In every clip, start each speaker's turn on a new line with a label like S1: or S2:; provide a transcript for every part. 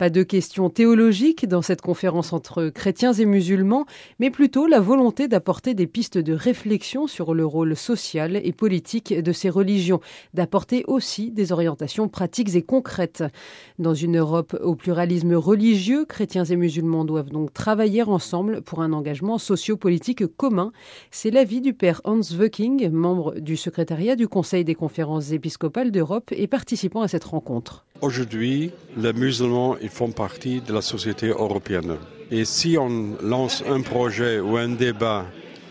S1: Pas de questions théologiques dans cette conférence entre chrétiens et musulmans, mais plutôt la volonté d'apporter des pistes de réflexion sur le rôle social et politique de ces religions, d'apporter aussi des orientations pratiques et concrètes. Dans une Europe au pluralisme religieux, chrétiens et musulmans doivent donc travailler ensemble pour un engagement socio-politique commun. C'est l'avis du père Hans Wöcking, membre du secrétariat du Conseil des conférences épiscopales d'Europe et participant à cette rencontre.
S2: Aujourd'hui, les musulmans ils font partie de la société européenne. Et si on lance un projet ou un débat,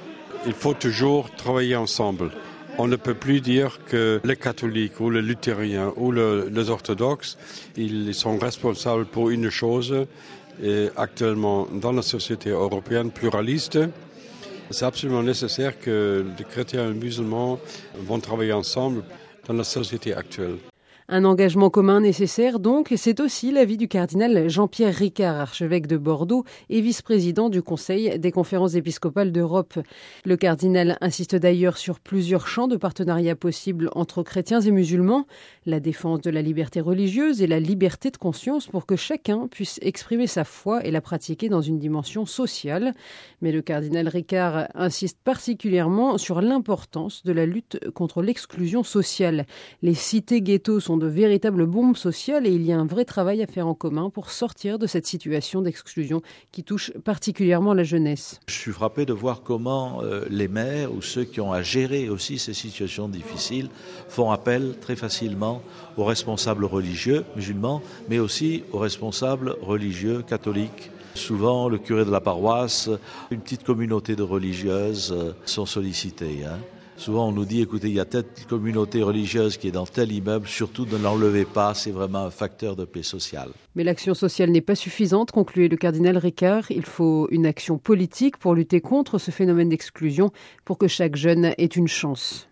S2: il faut toujours travailler ensemble. On ne peut plus dire que les catholiques ou les luthériens ou les orthodoxes, ils sont responsables pour une chose. Et actuellement, dans la société européenne pluraliste, c'est absolument nécessaire que les chrétiens et les musulmans vont travailler ensemble dans la société actuelle.
S1: Un engagement commun nécessaire donc, c'est aussi l'avis du cardinal Jean-Pierre Ricard, archevêque de Bordeaux et vice-président du Conseil des conférences épiscopales d'Europe. Le cardinal insiste d'ailleurs sur plusieurs champs de partenariat possibles entre chrétiens et musulmans, la défense de la liberté religieuse et la liberté de conscience pour que chacun puisse exprimer sa foi et la pratiquer dans une dimension sociale. Mais le cardinal Ricard insiste particulièrement sur l'importance de la lutte contre l'exclusion sociale. Les cités-ghettos sont de véritables bombes sociales et il y a un vrai travail à faire en commun pour sortir de cette situation d'exclusion qui touche particulièrement la jeunesse.
S3: Je suis frappé de voir comment les maires ou ceux qui ont à gérer aussi ces situations difficiles font appel très facilement aux responsables religieux musulmans, mais aussi aux responsables religieux catholiques. Souvent, le curé de la paroisse, une petite communauté de religieuses sont sollicitées. Souvent, on nous dit, écoutez, il y a telle communauté religieuse qui est dans tel immeuble, surtout ne l'enlevez pas, c'est vraiment un facteur de paix sociale.
S1: Mais l'action sociale n'est pas suffisante, concluait le cardinal Ricard. Il faut une action politique pour lutter contre ce phénomène d'exclusion, pour que chaque jeune ait une chance.